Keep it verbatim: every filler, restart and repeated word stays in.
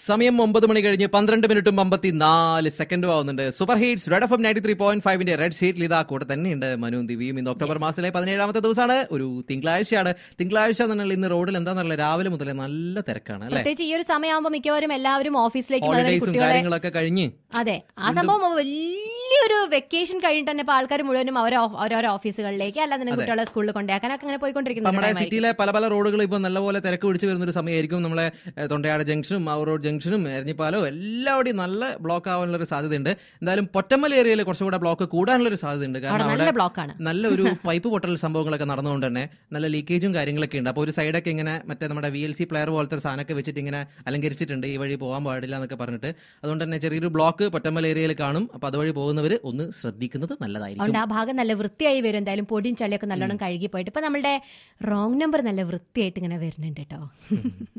സമയം ഒമ്പത് മണി കഴിഞ്ഞ് പന്ത്രണ്ട് മിനിറ്റും അമ്പത്തിനാല് സെക്കൻഡും ആവുന്നുണ്ട്. Super hits red F M ninety three point ഫൈവിന്റെ റെഡ് സീറ്റിൽ ഇതാ കൂടെ തന്നെയുണ്ട് മനുവും ദിവ്യയും. ഇന്ന് ഒക്ടോബർ മാസത്തിലെ പതിനേഴാമത്തെ ദിവസമാണ്, ഒരു തിങ്കളാഴ്ചയാണ്. തിങ്കളാഴ്ച എന്നാൽ ഇന്ന് റോഡിൽ എന്താണെന്നറിയില്ല, രാവിലെ മുതലേ നല്ല തിരക്കാണ് അല്ലെ. പ്രത്യേകിച്ച് ഈ ഒരു സമയമാകുമ്പോൾ മിക്കവരും എല്ലാവരും ഓഫീസിലേക്ക് ഹോളിഡേയ്സും കാര്യങ്ങളൊക്കെ കഴിഞ്ഞ്. അതെ, ആ സംഭവം വലിയൊരു വെക്കേഷൻ കഴിഞ്ഞിട്ട് തന്നെ ഇപ്പൊ ആൾക്കാർ മുഴുവനും ഓരോരോ ഓഫീസുകളിലേക്ക് അല്ലാതെ കുട്ടികളെ സ്കൂളിൽ കൊണ്ടാക്കാനൊക്കെ അങ്ങനെ പോയിക്കൊണ്ടിരിക്കുന്നത്. നമ്മുടെ സിറ്റിയിലെ പല പല റോഡുകൾ ഇപ്പൊ നല്ലപോലെ തിരക്ക് പിടിച്ച് വരുന്ന ഒരു സമയമായിരിക്കും. നമ്മളെ തൊണ്ടയാട് ജംഗ്ഷനും മാവൂർ റോഡ് ജംഗ്ഷനും എരഞ്ഞിപ്പാലോ എല്ലാവരുടെയും നല്ല ബ്ലോക്ക് ആവാനുള്ള ഒരു സാധ്യതയുണ്ട്. എന്തായാലും പൊറ്റമ്മൽ ഏരിയയിൽ കുറച്ചുകൂടെ ബ്ലോക്ക് കൂടാനുള്ള ഒരു സാധ്യതയുണ്ട്. കാരണം അവിടെ നല്ല ഒരു പൈപ്പ് പൊട്ടൽ സംഭവങ്ങളൊക്കെ നടന്നുകൊണ്ട് തന്നെ നല്ല ലീക്കേജും കാര്യങ്ങളൊക്കെ ഉണ്ട്. അപ്പോൾ ഒരു സൈഡൊക്കെ ഇങ്ങനെ മറ്റേ നമ്മുടെ വി എൽ സി പ്ലെയർ പോലത്തെ സാധനമൊക്കെ വെച്ചിട്ട് ഇങ്ങനെ അലങ്കരിച്ചിട്ടുണ്ട്, ഈ വഴി പോകാൻ പാടില്ല എന്നൊക്കെ പറഞ്ഞിട്ട്. അതുകൊണ്ട് തന്നെ ചെറിയൊരു ബ്ലോക്ക് പൊറ്റമ്മൽ ഏരിയയിൽ കാണും. അപ്പൊ അതുവഴി പോകുന്നവർ ഒന്ന് ശ്രദ്ധിക്കുന്നത് നല്ലതായിരിക്കും. ആ ഭാഗം നല്ല വൃത്തിയായി വരും. എന്തായാലും പൊടിയും ചളിയൊക്കെ നല്ലോണം കഴുകി പോയിട്ട് ഇപ്പൊ നമ്മുടെ റോങ് നമ്പർ നല്ല വൃത്തിയായിട്ട് ഇങ്ങനെ വരുന്നുണ്ട് കേട്ടോ.